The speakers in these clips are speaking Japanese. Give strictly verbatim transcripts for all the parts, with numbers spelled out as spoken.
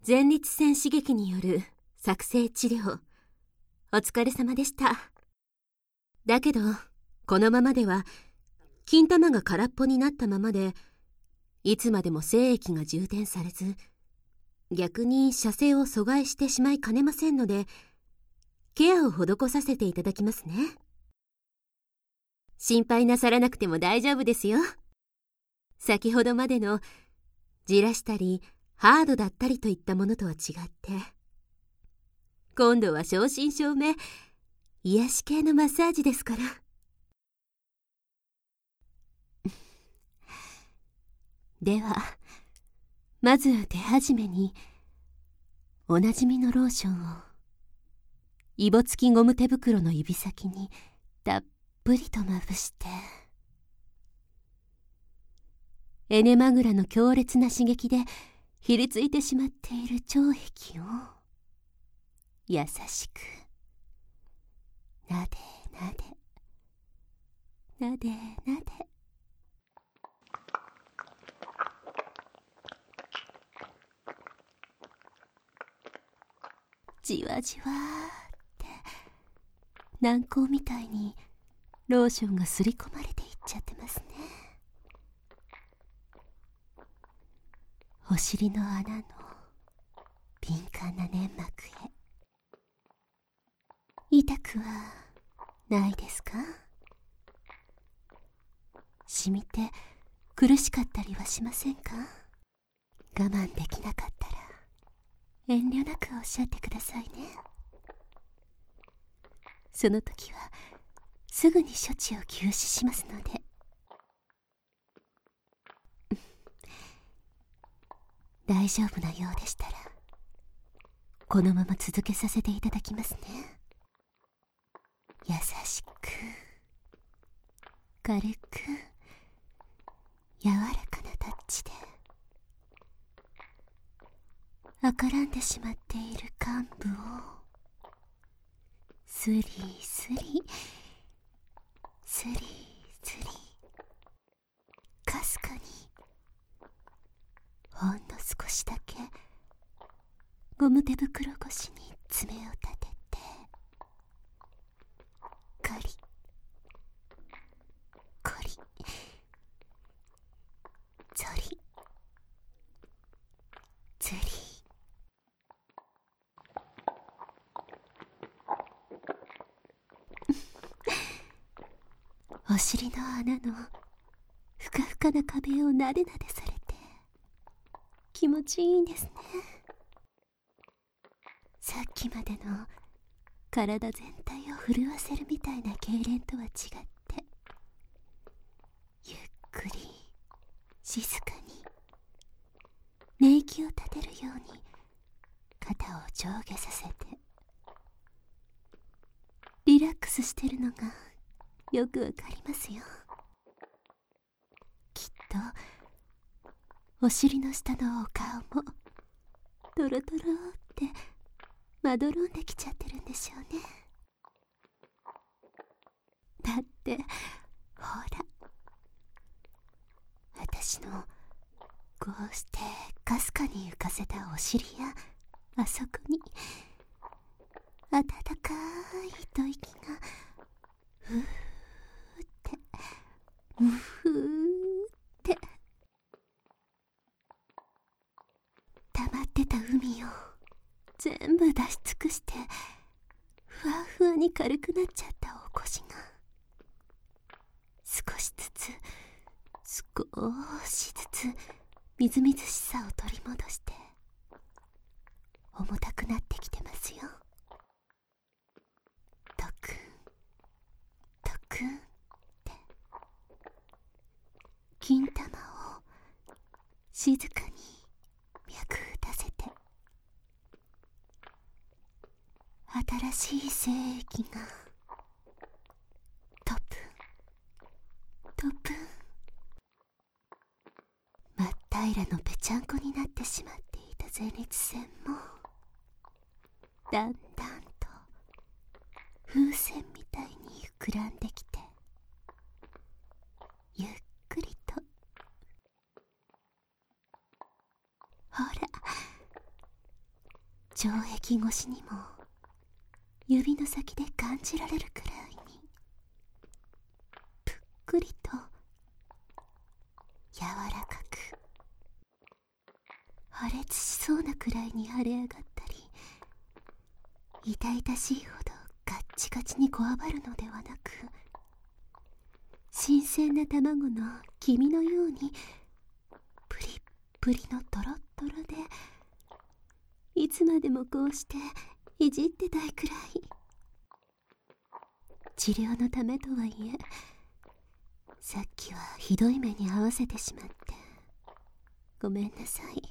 前立腺刺激による作成治療、お疲れ様でした。だけど、このままでは、金玉が空っぽになったままで、いつまでも精液が充填されず、逆に射精を阻害してしまいかねませんので、ケアを施させていただきますね。心配なさらなくても大丈夫ですよ。先ほどまでのじらしたりハードだったりといったものとは違って、今度は正真正銘癒し系のマッサージですから。ではまず手始めにおなじみのローションをイボ付きゴム手袋の指先にたっぷりとまぶして、エネマグラの強烈な刺激でひりついてしまっている腸壁を優しくなでなでなでなで、じわじわーって軟膏みたいにローションがすり込まれていっちゃってますね。お尻の穴の敏感な粘膜へ。痛くはないですか？染みて苦しかったりはしませんか？我慢できなかったら遠慮なくおっしゃってくださいね。その時はすぐに処置を休止しますので。大丈夫なようでしたらこのまま続けさせていただきますね。優しく軽く柔らかなタッチで赤らんでしまっている患部をスリスリスリスリかすかにほんの少しだけゴム手袋越しに爪を立ててカリコリゾリズリ。お尻の穴のふかふかな壁をなでなでされて気持ちいいんですね。さっきまでの体全体を震わせるみたいな痙攣とは違ってゆっくり静かに寝息を立てるように肩を上下させてリラックスしてるのがよくわかりますよ。きっとお尻の下のお顔もトロトロってまどろんできちゃってるんでしょうね。だってほら私のこうしてかすかに浮かせたお尻やあそこに温かい吐息がふーってむふーって溜まってた海を全部出し尽くしてふわふわに軽くなっちゃったお腰が少しずつ少しずつみずみずしさを取り戻して重たくなってきてますよ。トクントクンって金玉を静かに脈打たせて新しい精液がトプントプン真っ平らのぺちゃんこになってしまっていた前立腺もだんだんと風船みたいに膨らんできてゆっくりとほら腸壁越しにも指の先で感じられるくらいにぷっくりと柔らかく、破裂しそうなくらいに腫れ上がったり、痛々しいほどガッチガチにこわばるのではなく、新鮮な卵の黄身のようにプリップリのトロットロで、いつまでもこうしていじってたいくらい。治療のためとはいえ、さっきはひどい目に遭わせてしまってごめんなさい。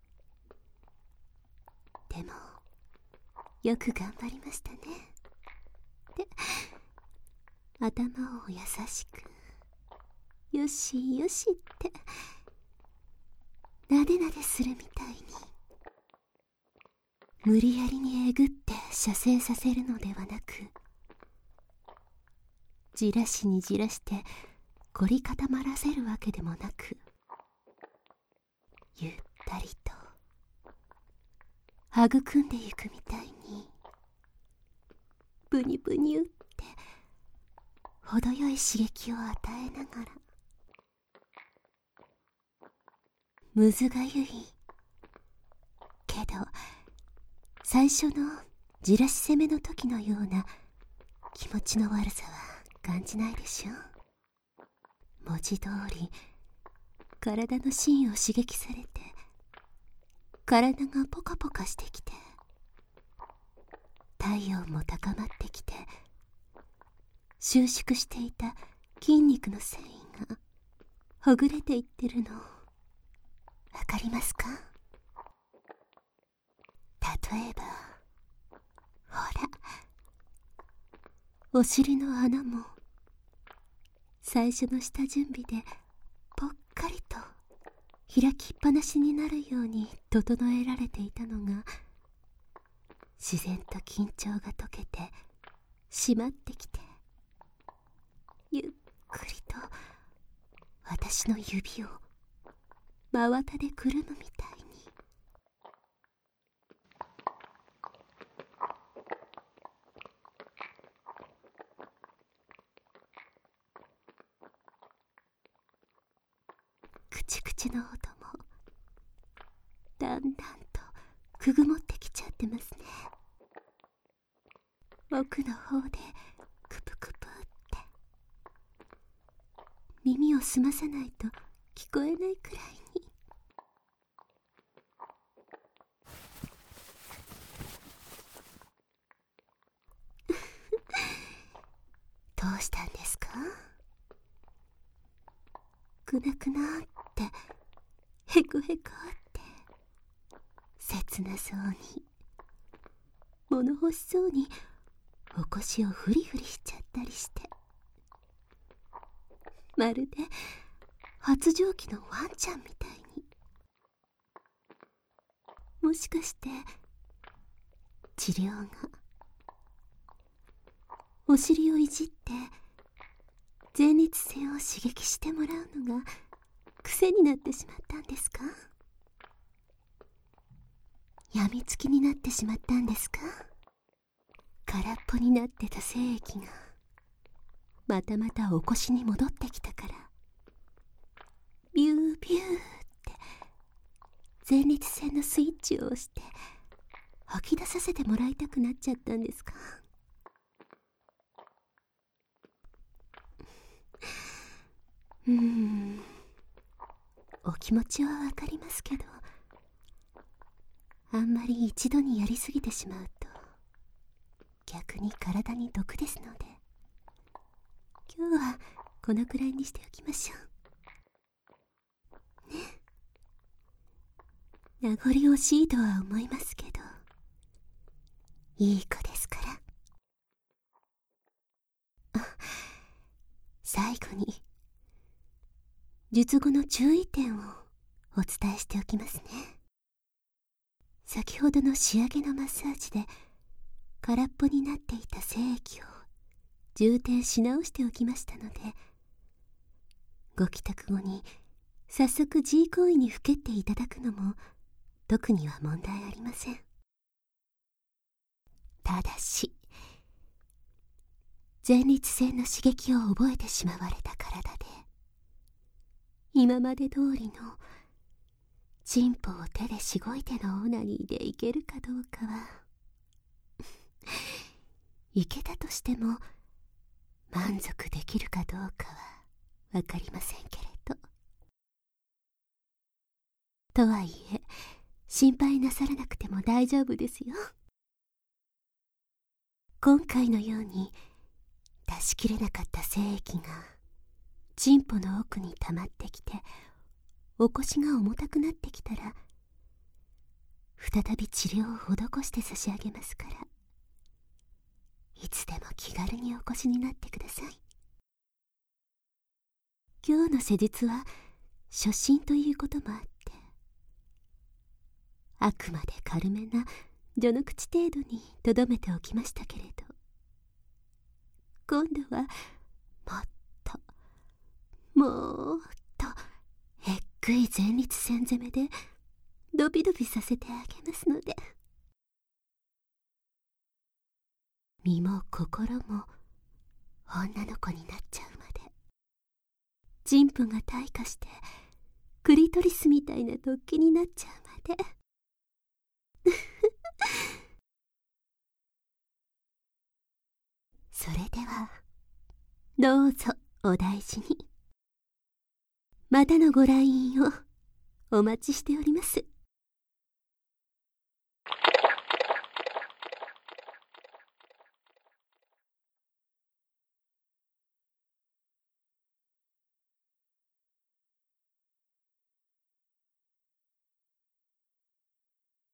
でもよく頑張りましたね。で、頭を優しくよしよしってなでなでするみたいに、無理やりにえぐって射精させるのではなく、じらしにじらして凝り固まらせるわけでもなく、ゆったりと育んでいくみたいに、ブニブニって程よい刺激を与えながら、むずがゆいけど最初のじらし攻めの時のような気持ちの悪さは感じないでしょ。文字通り体の芯を刺激されて、体がポカポカしてきて、体温も高まってきて、収縮していた筋肉の繊維がほぐれていってるの、わかりますか？例えばほら、お尻の穴も最初の下準備でぽっかりと開きっぱなしになるように整えられていたのが、自然と緊張が解けて締まってきて、ゆっくりと私の指を真綿でくるむみたいに。クチクチの音もだんだんとくぐもってきちゃってますね。奥の方でクプクプって耳を澄まさないと聞こえないくらいに。どうしたんですか？くなくなってへこへこって切なそうに、物欲しそうにお腰をフリフリしちゃったりして、まるで発情期のワンちゃんみたいに。もしかして治療がお尻をいじって前立腺を刺激してもらうのが癖になってしまったんですか？やみつきになってしまったんですか？空っぽになってた精液がまたまたお腰に戻ってきたから、ビュービューって前立腺のスイッチを押して吐き出させてもらいたくなっちゃったんですか？うーん、お気持ちはわかりますけど、あんまり一度にやりすぎてしまうと逆に体に毒ですので、今日はこのくらいにしておきましょうね。名残惜しいとは思いますけど、いい子ですから。あ、最後に術後の注意点をお伝えしておきますね。先ほどの仕上げのマッサージで空っぽになっていた精液を充填し直しておきましたので、ご帰宅後に早速 G 行為にふけっていただくのも特には問題ありません。 ただし前立腺の刺激を覚えてしまわれた体で、今まで通りのチンポを手でしごいてのオナニーでいけるかどうかはいけたとしても満足できるかどうかはわかりませんけれど。とはいえ心配なさらなくても大丈夫ですよ。今回のように出し切れなかった精液がチンポの奥に溜まってきてお腰が重たくなってきたら、再び治療を施して差し上げますから、いつでも気軽にお越しになってください。今日の施術は初診ということもあって、あくまで軽めな序の口程度にとどめておきましたけれど、今度はもっともっとえっぐい前立腺攻めでドビドビさせてあげますので、身も心も女の子になっちゃうまで、チンポが退化してクリトリスみたいな突起になっちゃうまでそれではどうぞお大事に。またのご来院をお待ちしております。